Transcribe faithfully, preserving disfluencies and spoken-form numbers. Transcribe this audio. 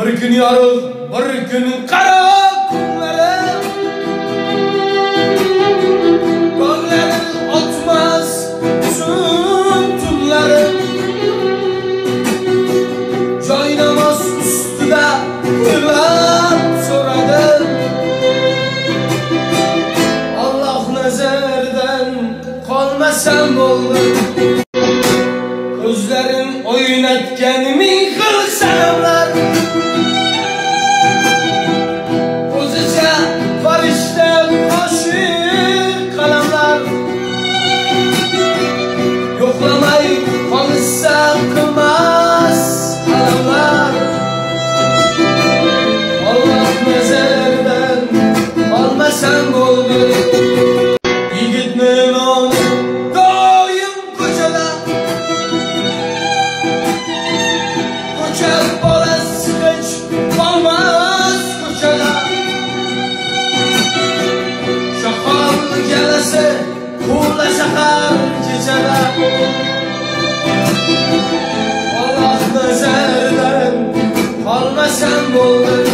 Bir gün yorug', bir gün qaro kunlarim, ko'nglim o'tmas uzun tunlarim, joy namoz ustida uylab so'radim. Alloh nazardan qolmasam bo'ldi, ko'zlarim o'ynatgan ming xil sanamlar, o'zicha farishta qo'shiq qalamlar, yo'qlamay qolsa qilmas qalamlar. Alloh nazardan qolmasam bo'ldi, yigitni noni doim ko'chada, ko'cha bolasi hech qolmas ko'chada, shahar galasi quvla shahar kechada. Alloh nazardan qolmasam bo'ldi,